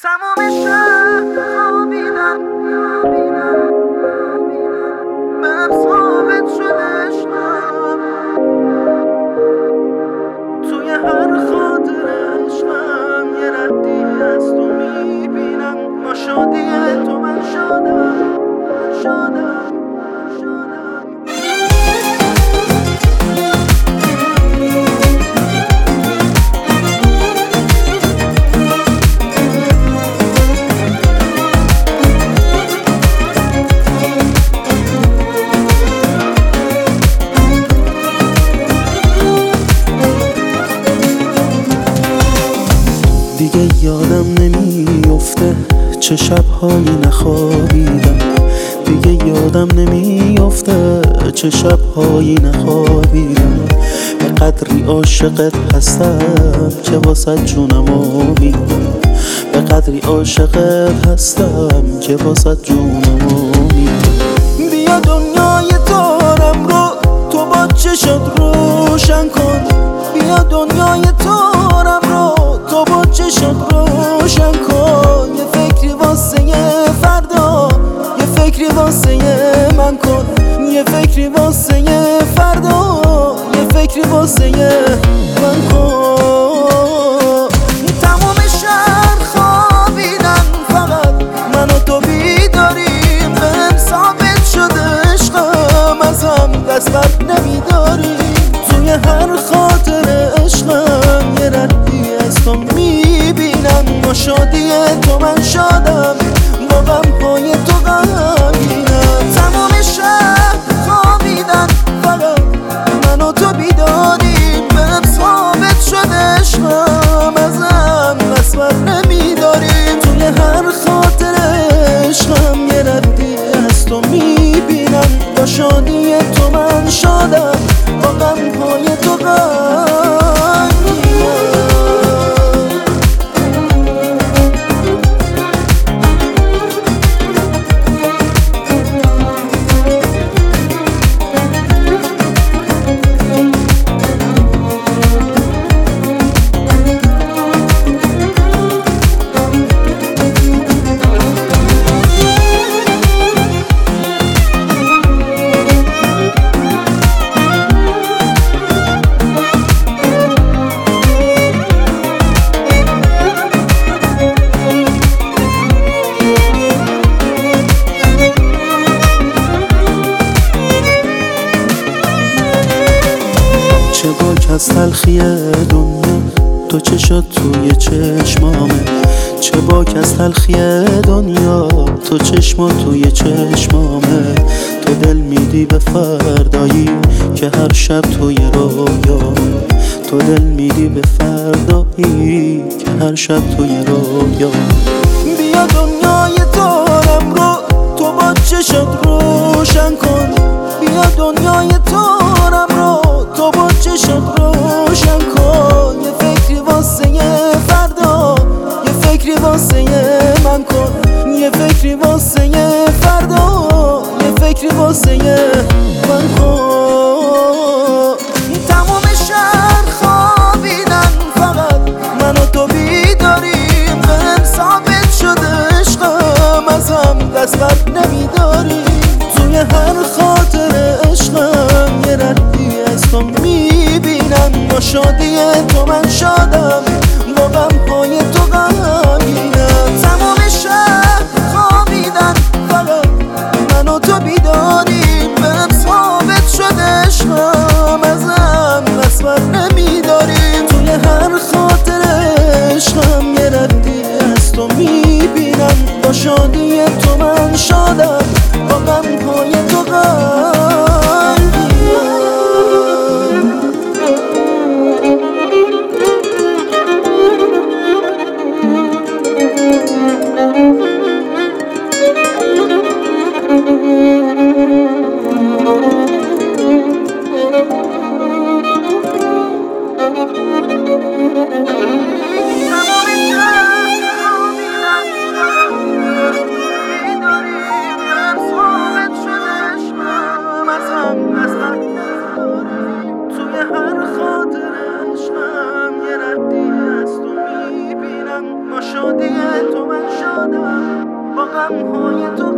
تمام شب خوابیدم بهم ثابت شده عشقم، توی هر خاطر عشقم یه ردی از تو میبینم. با شادی تو من شادم. دیگه یادم نمیافته چه شبهایی نخوابیدم، دیگه یادم نمیافته چه شبهایی نخوابیدم. به قدری عاشقت هستم که واسه جونمو میدم، به قدری عاشقت هستم که واسه جونمو میدم. بیا دنیای دارم رو تو با چشات روشن کن، بیا دنیای دارم رو تو با چشات روشن کن. یه فکری واسه فردا، یه فکری واسه من کن، یه فکری واسه فردا، یه فکری واسه من کن. تمام شهر خوابیدن فقط من و تو بیداریم، بهم ثابت شده عشقم ازم دست بر نمیداریم. توی هر خاطر عشقم یه ردی از تو میبینم. با شادی تو من شادم، با غمهای تو غمگینم. تمام شب خوابیدن فقط من و تو بیداریم، بهم ثابت شده عشقم ازم دست بر نمیداریم. توی هر خاطر عشقم یه ردی از تو میبینم. با شادی تو من شادم، با غمهای تو غمگینم. چه باک از تلخی دنیا تو چشات توی چشمامه، چه باک از تلخی دنیا تو چشمات توی چشمامه. تو دل میدی به فردایی که هر شب توی رویامه، تو دل میدی به فردایی که هر شب توی رویامه. بیا دنیای دارم رو تو با چشات روشن کن، بیا دنیای دارم رو تو با چشات روشن کن. یه فکری واسه فردا، یه فکری واسه من کن، یه فکری واسه فردا، یه فکری واسه من کن. تمام شهر خوابیدن فقط من و تو بیداریم، بهم ثابت شده عشقم ازم دست بر نمیداریم. توی هر خاطر عشقم یه ردی از تو میبینم. با شادی تو من شادم، با غمهای تو غمگینم. تمام شب خوابیدن فقط من و تو بیداریم، بهم ثابت شده عشقم ازم دست بر نمیداریم. توی هر خاطر عشقم یه ردی از تو میبینم. با شادی تو من شادم. شادی تو من شادم، با غمهای تو